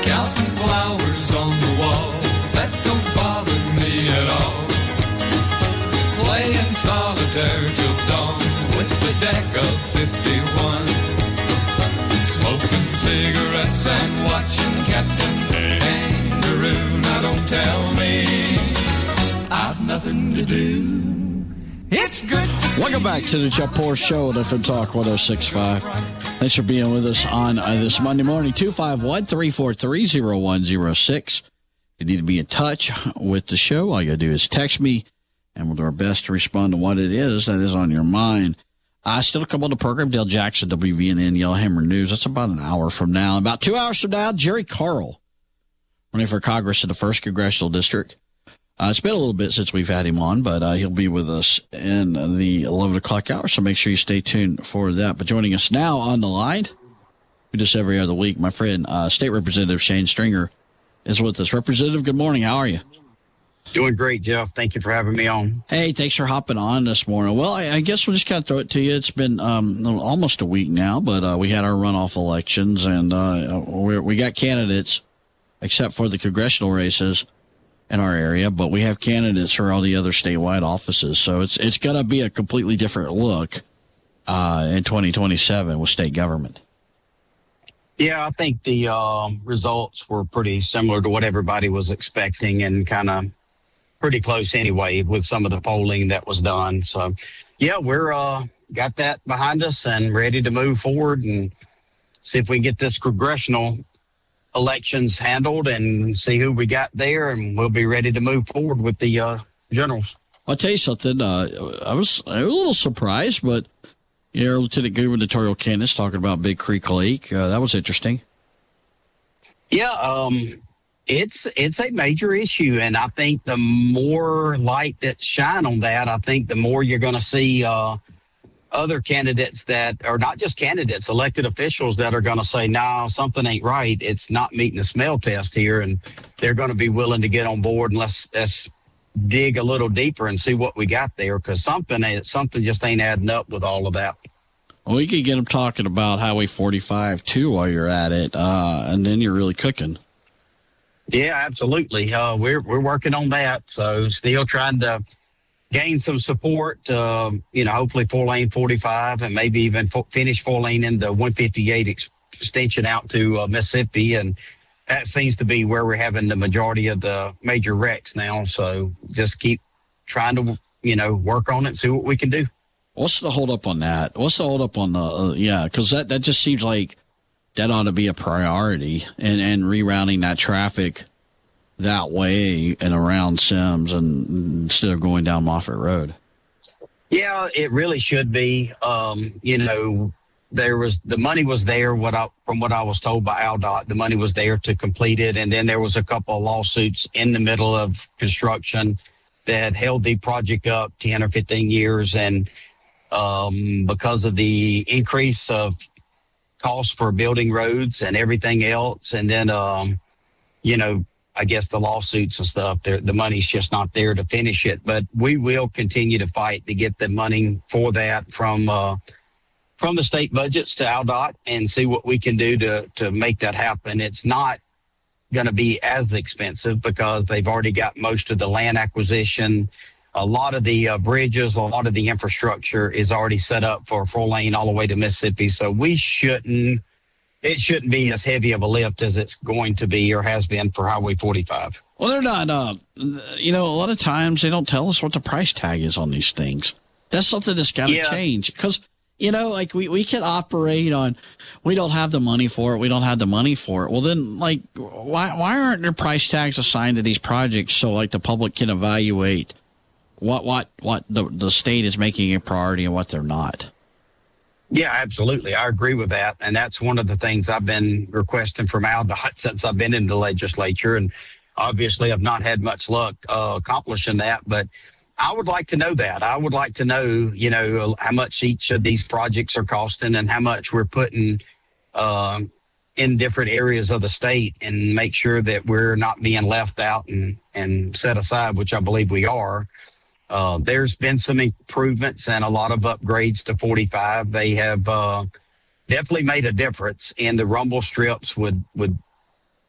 counting flowers on the wall. That don't bother me at all. Playing solitaire till dawn with the deck of 51. Smoking cigarettes and watching Captain Kangaroo. Now don't tell me I've nothing to do. It's good to see. Welcome back to the Jeff Poor Show at FM Talk 106.5. Thanks for being with us on this Monday morning. 251-343-0106. If you need to be in touch with the show, all you got to do is text me, and we'll do our best to respond to what it is that is on your mind. Still to come on the program, Dale Jackson, WVNN Yellowhammer News. That's about an hour from now. About 2 hours from now, Jerry Carl, running for Congress in the 1st Congressional District. It's been a little bit since we've had him on, but he'll be with us in the 11 o'clock hour, so make sure you stay tuned for that. But joining us now on the line, we do this every other week, my friend, State Representative Shane Stringer is with us. Representative, good morning. How are you? Doing great, Jeff. Thank you for having me on. Hey, thanks for hopping on this morning. Well, I guess we'll just kind of throw it to you. It's been almost a week now, but we had our runoff elections, and we got candidates, except for the congressional races in our area, but we have candidates for all the other statewide offices. So it's going to be a completely different look in 2027 with state government. Yeah, I think the results were pretty similar to what everybody was expecting and kind of pretty close anyway with some of the polling that was done. So, yeah, we're got that behind us and ready to move forward and see if we can get this congressional elections handled and see who we got there, and we'll be ready to move forward with the generals. I'll tell you something. I was a little surprised, but Lieutenant gubernatorial candidates talking about Big Creek Lake. That was interesting. Yeah, it's a major issue, and I think the more light that shine on that, I think the more you're going to see other candidates that are not just candidates, elected officials that are going to say, no, something ain't right. It's not meeting the smell test here. And they're going to be willing to get on board and let's dig a little deeper and see what we got there. Because something just ain't adding up with all of that. Well, you could get them talking about Highway 45 too while you're at it. And then you're really cooking. Yeah, absolutely. We're working on that. So still trying to gain some support, hopefully 4-lane 45 and maybe even finish 4-lane in the 158 extension out to Mississippi. And that seems to be where we're having the majority of the major wrecks now. So just keep trying to, work on it and see what we can do. What's the hold up on that? What's the hold up on because that just seems like that ought to be a priority and rerouting that traffic that way and around Sims and instead of going down Moffett Road. Yeah, it really should be. The money was there. From what I was told by AlDOT, the money was there to complete it. And then there was a couple of lawsuits in the middle of construction that held the project up 10 or 15 years. And because of the increase of cost for building roads and everything else, and then, I guess the lawsuits and stuff, the money's just not there to finish it. But we will continue to fight to get the money for that from the state budgets to AlDOT and see what we can do to make that happen. It's not going to be as expensive because they've already got most of the land acquisition. A lot of the bridges, a lot of the infrastructure is already set up for a 4-lane all the way to Mississippi. So it shouldn't be as heavy of a lift as it's going to be or has been for Highway 45. Well, they're not, a lot of times they don't tell us what the price tag is on these things. That's something that's got to change because, we can operate on, we don't have the money for it. We don't have the money for it. Well, then, why aren't there price tags assigned to these projects so, the public can evaluate what the state is making a priority and what they're not? Yeah, absolutely. I agree with that. And that's one of the things I've been requesting from AlDOT since I've been in the legislature. And obviously I've not had much luck accomplishing that, but I would like to know that. I would like to know, how much each of these projects are costing and how much we're putting in different areas of the state and make sure that we're not being left out and set aside, which I believe we are. There's been some improvements and a lot of upgrades to 45. They have definitely made a difference, and the rumble strips would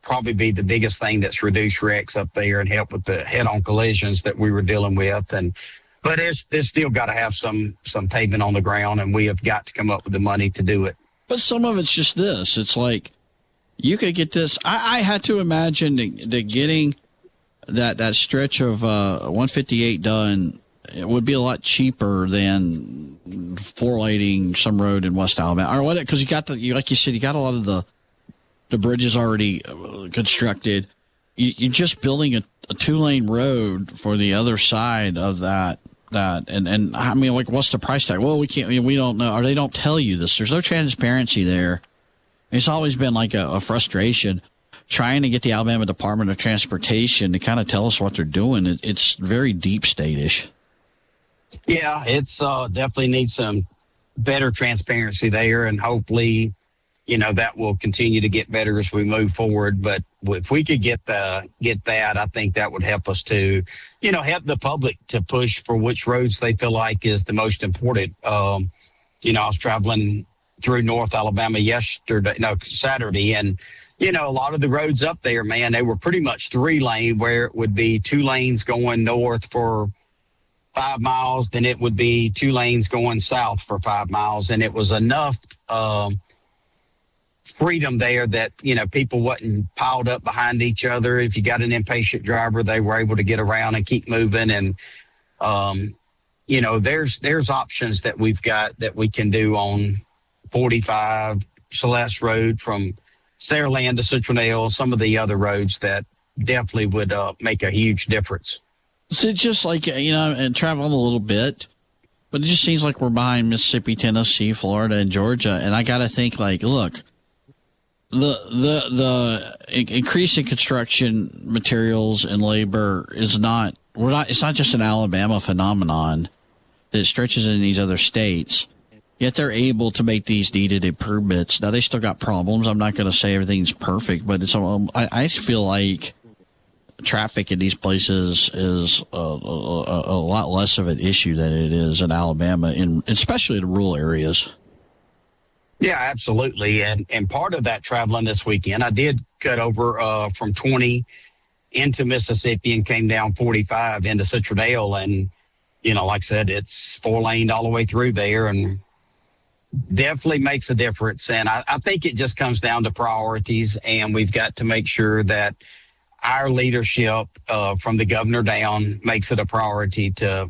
probably be the biggest thing that's reduced wrecks up there and help with the head-on collisions that we were dealing with. But it's still got to have some pavement on the ground, and we have got to come up with the money to do it. But some of it's just this. It's like you could get this. I had to imagine that getting that stretch of 158 done, it would be a lot cheaper than 4-laning some road in West Alabama or what? Because you got like you said, you got a lot of the bridges already constructed. You're just building a 2-lane road for the other side of that. And I mean, like, what's the price tag? Well, we don't know, or they don't tell you this. There's no transparency there. It's always been like a frustration trying to get the Alabama Department of Transportation to kind of tell us what they're doing. It's very deep state-ish. Yeah, it's definitely needs some better transparency there, and hopefully, that will continue to get better as we move forward. But if we could get that, I think that would help us to, help the public to push for which roads they feel like is the most important. I was traveling through North Alabama Saturday, and, a lot of the roads up there, man, they were pretty much 3-lane, where it would be 2 lanes going north for 5 miles, then it would be 2 lanes going south for 5 miles. And it was enough freedom there that, people wasn't piled up behind each other. If you got an impatient driver, they were able to get around and keep moving. And, there's options that we've got that we can do on 45 Celeste Road from Saraland to Central Nail, some of the other roads that definitely would make a huge difference. So it's just like, and traveling a little bit, but it just seems like we're behind Mississippi, Tennessee, Florida, and Georgia. And I got to think, like, look, the increase in construction materials and labor it's not just an Alabama phenomenon that stretches in these other states. Yet they're able to make these needed improvements. Now, they still got problems. I'm not going to say everything's perfect, but I feel like traffic in these places is a lot less of an issue than it is in Alabama, especially in rural areas. Yeah, absolutely. And part of that traveling this weekend, I did cut over from 20 into Mississippi and came down 45 into Central Nail. And, like I said, it's 4-lane all the way through there, and definitely makes a difference. And I think it just comes down to priorities, and we've got to make sure that our leadership from the governor down makes it a priority to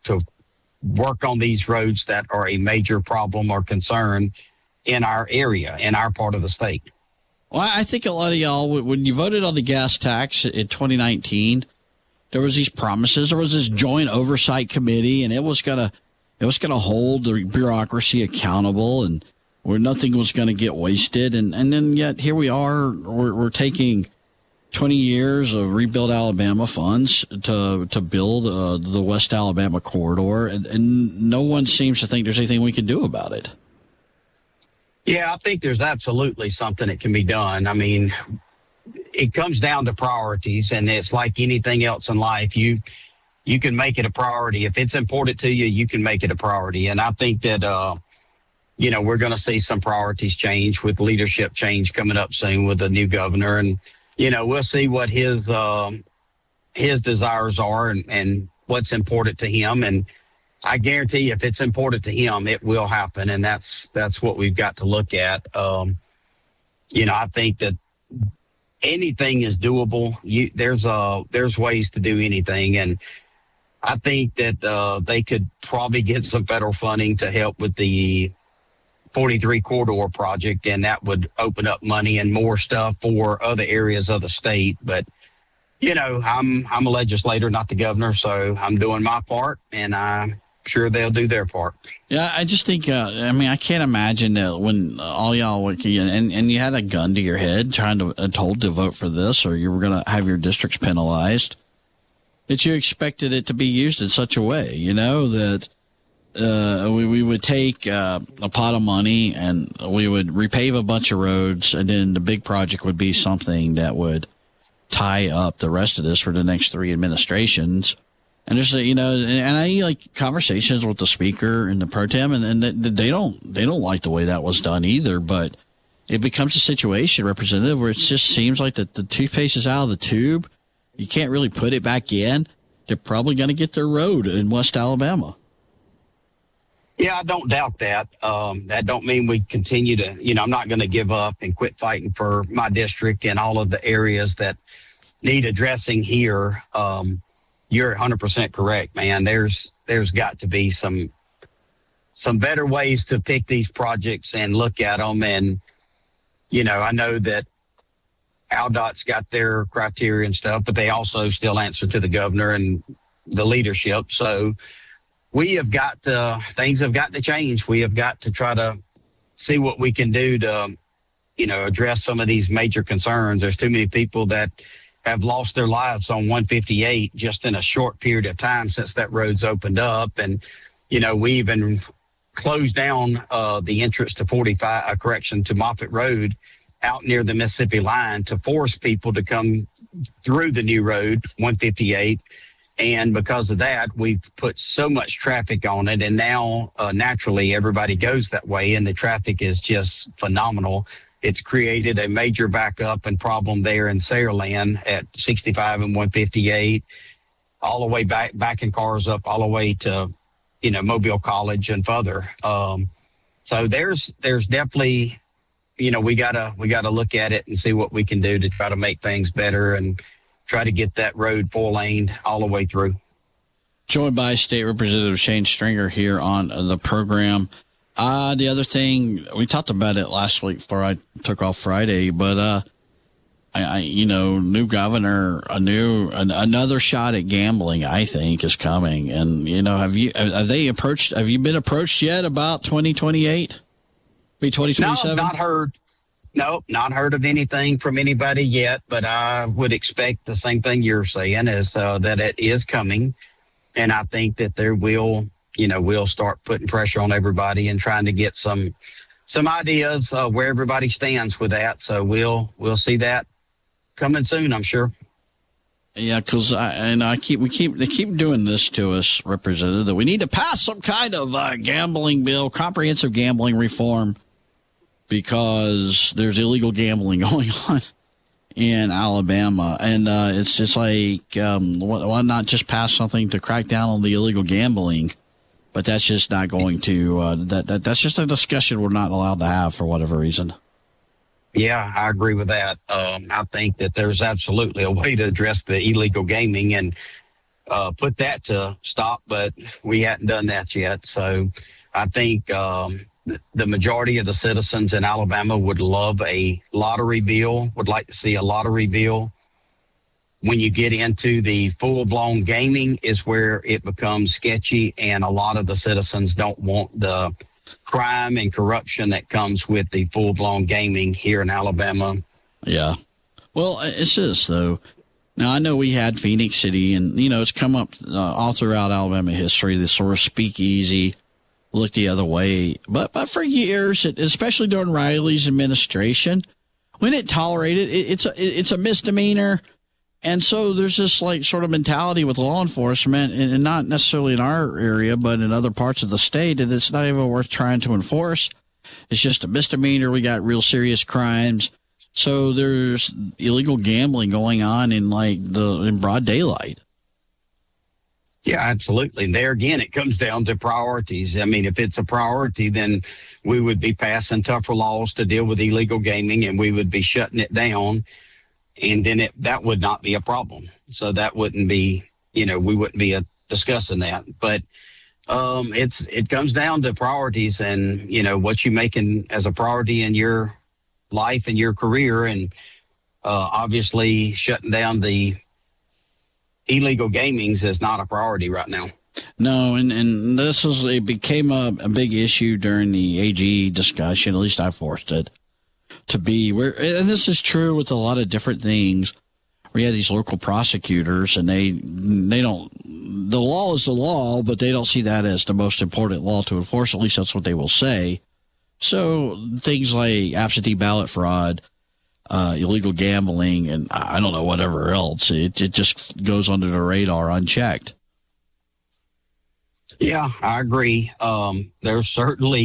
work on these roads that are a major problem or concern in our area, in our part of the state. Well, I think a lot of y'all, when you voted on the gas tax in 2019, there was these promises. There was this joint oversight committee, and it was gonna hold the bureaucracy accountable, and where nothing was going to get wasted. And then yet here we are. We're taking 20 years of Rebuild Alabama funds to build the West Alabama corridor, and no one seems to think there's anything we can do about it. Yeah, I think there's absolutely something that can be done. I mean, it comes down to priorities, and it's like anything else in life. You can make it a priority. If it's important to you, you can make it a priority. And I think that, we're going to see some priorities change with leadership change coming up soon with the new governor. And, we'll see what his desires are and what's important to him. And I guarantee you, if it's important to him, it will happen. And that's what we've got to look at. I think that anything is doable. There's ways to do anything. And I think that they could probably get some federal funding to help with the 43 corridor project, and that would open up money and more stuff for other areas of the state. But, I'm a legislator, not the governor, so I'm doing my part, and I'm sure they'll do their part. Yeah, I just think, I can't imagine that when all y'all were, and you had a gun to your head told to vote for this, or you were going to have your districts penalized, that you expected it to be used in such a way, that we would take a pot of money and we would repave a bunch of roads, and then the big project would be something that would tie up the rest of this for the next 3 administrations. And there's and I like conversations with the speaker and the pro tem, and they don't like the way that was done either. But it becomes a situation, Representative, where it just seems like the toothpaste is out of the tube. You can't really put it back in. They're probably going to get their road in West Alabama. Yeah, I don't doubt that. That don't mean we continue to, I'm not going to give up and quit fighting for my district and all of the areas that need addressing here. You're 100% correct, man. There's got to be some better ways to pick these projects and look at them. And, I know that ALDOT's got their criteria and stuff, but they also still answer to the governor and the leadership. So we have got to, things have got to change. We have got to try to see what we can do to, address some of these major concerns. There's too many people that have lost their lives on 158 just in a short period of time since that road's opened up. And, we even closed down the entrance to to Moffett Road out near the Mississippi line to force people to come through the new road, 158. And because of that, we've put so much traffic on it. And now, naturally, everybody goes that way, and the traffic is just phenomenal. It's created a major backup and problem there in Saraland at 65 and 158, all the way back in cars up all the way to, Mobile College and further. So there's definitely, we gotta look at it and see what we can do to try to make things better and try to get that road 4-laned all the way through. Joined by State Representative Shane Stringer here on the program. The other thing, we talked about it last week before I took off Friday, but new governor, another shot at gambling, I think, is coming. And have you been approached yet about 2028? Be 2027? No, not heard. Nope, not heard of anything from anybody yet, but I would expect the same thing you're saying is that it is coming. And I think that there we'll start putting pressure on everybody and trying to get some ideas where everybody stands with that. So we'll see that coming soon, I'm sure. Yeah, because they keep doing this to us, Representative, that we need to pass some kind of gambling bill, comprehensive gambling reform, because there's illegal gambling going on in Alabama. And it's just like, why not just pass something to crack down on the illegal gambling? But that's just not going to, that's just a discussion we're not allowed to have for whatever reason. Yeah, I agree with that. I think that there's absolutely a way to address the illegal gaming and put that to stop, but we hadn't done that yet. So I think the majority of the citizens in Alabama would love a lottery bill, would like to see a lottery bill. When you get into the full-blown gaming is where it becomes sketchy, and a lot of the citizens don't want the crime and corruption that comes with the full-blown gaming here in Alabama. Yeah. Well, it's just, though. Now, I know we had Phoenix City, and, it's come up all throughout Alabama history, this sort of speakeasy, look the other way. But for years, especially during Riley's administration, when it tolerated, it's a misdemeanor. And so there's this sort of mentality with law enforcement, and not necessarily in our area, but in other parts of the state, that it's not even worth trying to enforce. It's just a misdemeanor. We got real serious crimes. So there's illegal gambling going on in broad daylight. Yeah, absolutely. And there again, it comes down to priorities. I mean, if it's a priority, then we would be passing tougher laws to deal with illegal gaming, and we would be shutting it down. And then that would not be a problem. So that wouldn't be, we wouldn't be discussing that. But it comes down to priorities and, what you making as a priority in your life and your career. And obviously shutting down the illegal gamings is not a priority right now. No, and it became a big issue during the AG discussion. At least I forced it to be where, and this is true with a lot of different things. We had these local prosecutors, and they don't. The law is the law, but they don't see that as the most important law to enforce. At least that's what they will say. So things like absentee ballot fraud, illegal gambling, and I don't know, whatever else, it just goes under the radar unchecked. Yeah, I agree. There's certainly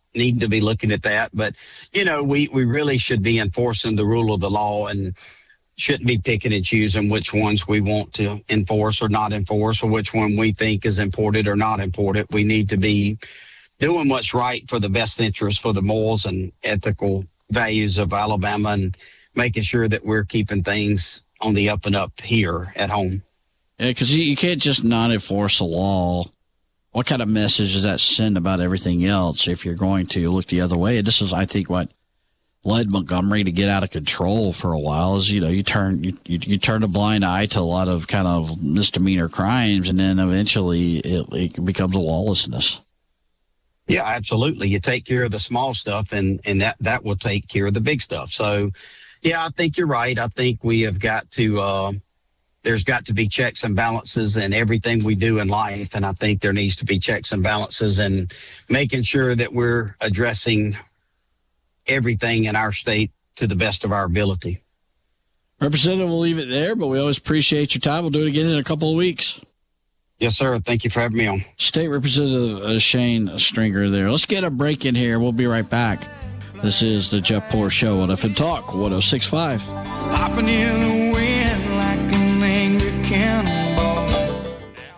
need to be looking at that. But, you know, we really should be enforcing the rule of the law and shouldn't be picking and choosing which ones we want to enforce or not enforce, or which one we think is important or not important. We need to be doing what's right for the best interest for the morals and ethical values of Alabama, and making sure that we're keeping things on the up and up here at home. Yeah, because you can't just not enforce the law. What kind of message does that send about everything else if you're going to look the other way? This is, I think, what led Montgomery to get out of control for a while is, you know, you turn a blind eye to a lot of kind of misdemeanor crimes, and then eventually it becomes a lawlessness. Yeah, absolutely. You take care of the small stuff, and that will take care of the big stuff. So, yeah, I think you're right. I think we have got to there's got to be checks and balances in everything we do in life. And I think there needs to be checks and balances in making sure that we're addressing everything in our state to the best of our ability. Representative, we'll leave it there, but we always appreciate your time. We'll do it again in a couple of weeks. Yes, sir. Thank you for having me on. State Representative Shane Stringer there. Let's get a break in here. We'll be right back. This is the Jeff Poor Show on FM Talk 106.5. Hopping in